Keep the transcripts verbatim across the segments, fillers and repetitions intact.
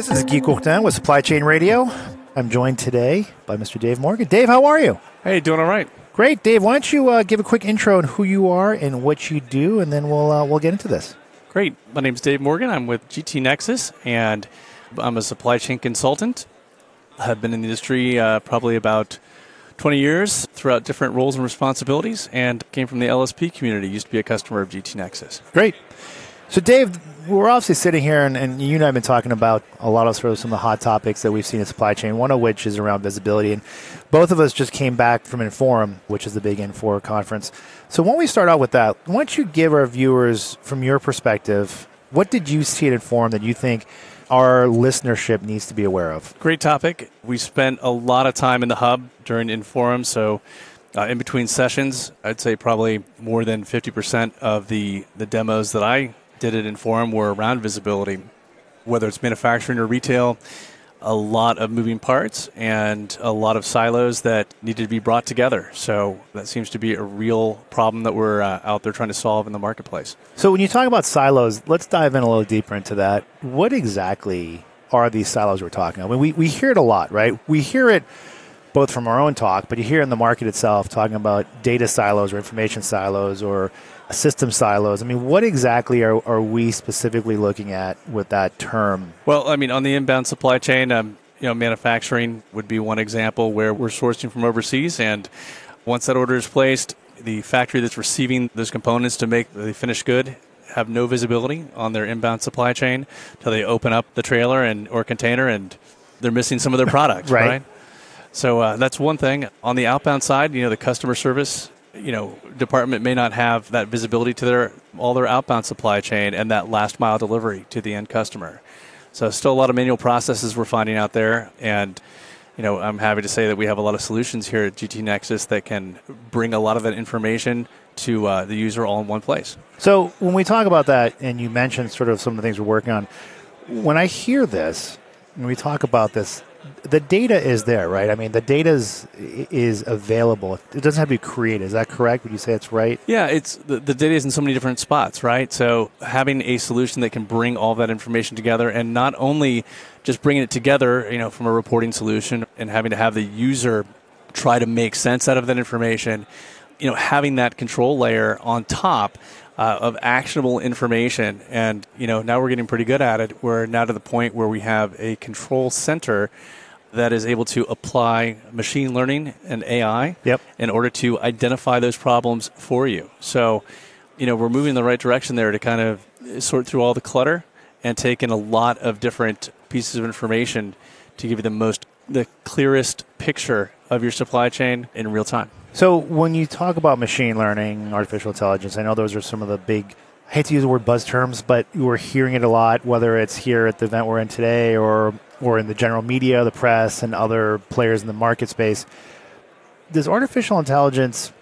This is Guy Courtin with Supply Chain Radio. I'm joined today by Mister Dave Morgan. Dave, how are you? Hey, doing all right. Great. Dave, why don't you uh, give a quick intro on who you are and what you do, and then we'll uh, we'll get into this. Great. My name's Dave Morgan. I'm with G T Nexus, and I'm a supply chain consultant. I've been in the industry uh, probably about twenty years throughout different roles and responsibilities, and came from the L S P community. Used to be a customer of G T Nexus. Great. So, Dave, we're obviously sitting here, and, and you and I have been talking about a lot of sort of some of the hot topics that we've seen in supply chain, one of which is around visibility. And both of us just came back from Inforum, which is the big Infor conference. So when we start out with that, why don't you give our viewers, from your perspective, what did you see at Inforum that you think our listenership needs to be aware of? Great topic. We spent a lot of time in the hub during Inforum, so uh, in between sessions, I'd say probably more than fifty percent of the, the demos that I did at Inforum were around visibility, whether it's manufacturing or retail, a lot of moving parts and a lot of silos that needed to be brought together. So that seems to be a real problem that we're uh, out there trying to solve in the marketplace. So when you talk about silos, let's dive in a little deeper into that. What exactly are these silos we're talking about? I mean, we, we hear it a lot, right? We hear it both from our own talk, but you hear in the market itself talking about data silos or information silos or system silos. I mean, what exactly are, are we specifically looking at with that term? Well, I mean, on the inbound supply chain, um, you know, manufacturing would be one example where we're sourcing from overseas, and once that order is placed, the factory that's receiving those components to make the finished good have no visibility on their inbound supply chain until they open up the trailer and or container, and they're missing some of their product, right. right? So uh, that's one thing. On the outbound side, you know, the customer service, you know, department may not have that visibility to their all their outbound supply chain and that last mile delivery to the end customer. So still a lot of manual processes we're finding out there, and you know, I'm happy to say that we have a lot of solutions here at G T Nexus that can bring a lot of that information to uh, the user all in one place. So when we talk about that, and you mentioned sort of some of the things we're working on, when I hear this, when we talk about this, the data is there, right? I mean, the data is, is available. It doesn't have to be created. Is that correct? Would you say it's right? Yeah, it's the, the data is in so many different spots, right? So having a solution that can bring all that information together, and not only just bringing it together, you know, from a reporting solution and having to have the user try to make sense out of that information, you know, having that control layer on top Uh, of actionable information. And, you know, now we're getting pretty good at it. We're now to the point where we have a control center that is able to apply machine learning and A I yep. in order to identify those problems for you. So, you know, we're moving in the right direction there to kind of sort through all the clutter and take in a lot of different pieces of information to give you the most, the clearest picture of your supply chain in real time. So when you talk about machine learning, artificial intelligence, I know those are some of the big, I hate to use the word buzz terms, but we're hearing it a lot, whether it's here at the event we're in today or or in the general media, the press, and other players in the market space. Does artificial intelligence,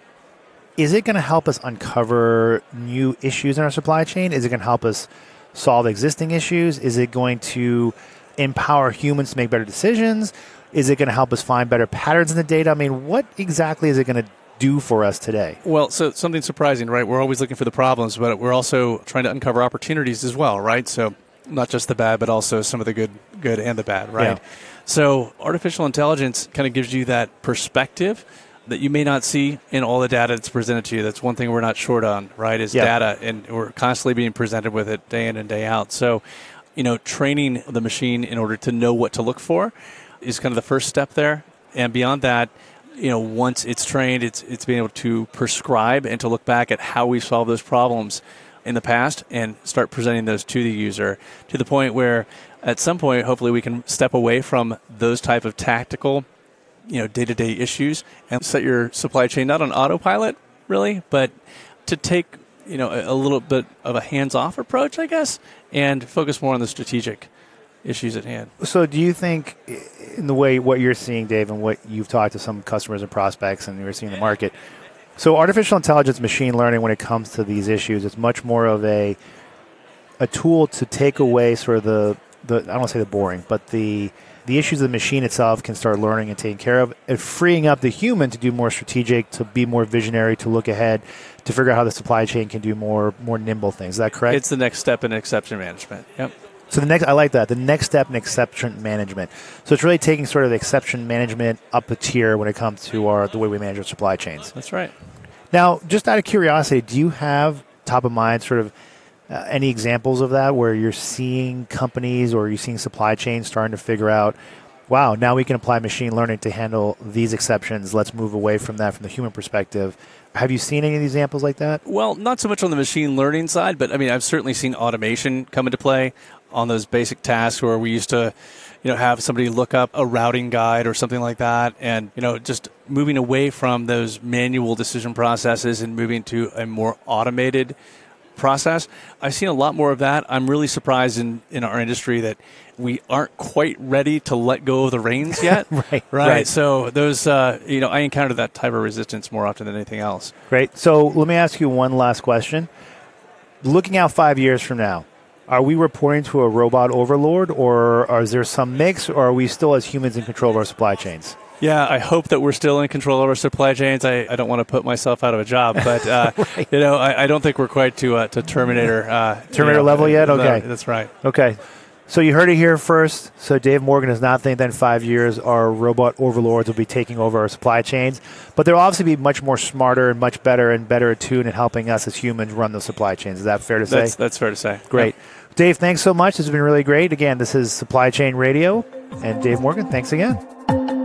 is it going to help us uncover new issues in our supply chain? Is it going to help us solve existing issues? Is it going to empower humans to make better decisions? Is it going to help us find better patterns in the data? I mean, what exactly is it going to do for us today? Well, so something surprising, right? We're always looking for the problems, but we're also trying to uncover opportunities as well, right? So not just the bad, but also some of the good, good and the bad, right? Yeah. So artificial intelligence kind of gives you that perspective that you may not see in all the data that's presented to you. That's one thing we're not short on, right, is yeah. data, and we're constantly being presented with it day in and day out. So, you know, training the machine in order to know what to look for is kind of the first step there. And beyond that, you know, once it's trained, it's it's being able to prescribe and to look back at how we solve those problems in the past and start presenting those to the user to the point where at some point, hopefully we can step away from those type of tactical, you know, day-to-day issues and set your supply chain not on autopilot, really, but to take, you know, a, a little bit of a hands-off approach, I guess, and focus more on the strategic issues at hand. So do you think, in the way what you're seeing, Dave, and what you've talked to some customers and prospects and you're seeing in the market, so artificial intelligence, machine learning, when it comes to these issues, it's much more of a a tool to take away sort of the, the I don't want to say the boring, but the the issues the machine itself can start learning and taking care of, and freeing up the human to do more strategic, to be more visionary, to look ahead, to figure out how the supply chain can do more more nimble things. Is that correct? It's the next step in exception management. Yep. So the next, I like that. The next step in exception management. So it's really taking sort of the exception management up a tier when it comes to our the way we manage our supply chains. That's right. Now, just out of curiosity, do you have top of mind sort of uh, any examples of that where you're seeing companies or you're seeing supply chains starting to figure out, wow, now we can apply machine learning to handle these exceptions. Let's move away from that from the human perspective. Have you seen any of these examples like that? Well, not so much on the machine learning side, but I mean, I've certainly seen automation come into play on those basic tasks where we used to, you know, have somebody look up a routing guide or something like that, and you know, just moving away from those manual decision processes and moving to a more automated process. I've seen a lot more of that. I'm really surprised in, in our industry that we aren't quite ready to let go of the reins yet. right, right. Right. So those, uh, you know, I encounter that type of resistance more often than anything else. Great. So let me ask you one last question. Looking out five years from now, are we reporting to a robot overlord, or is there some mix, or are we still as humans in control of our supply chains? Yeah, I hope that we're still in control of our supply chains. I, I don't want to put myself out of a job, but uh, right. you know, I, I don't think we're quite to uh, to Terminator uh, Terminator you know, level yet. Okay, no, that's right. Okay, so you heard it here first. So Dave Morgan does not think that in five years our robot overlords will be taking over our supply chains, but they'll obviously be much more smarter and much better and better attuned in helping us as humans run the supply chains. Is that fair to say? That's, that's fair to say. Great. Yeah. Dave, thanks so much. This has been really great. Again, this is Supply Chain Radio, and Dave Morgan, thanks again.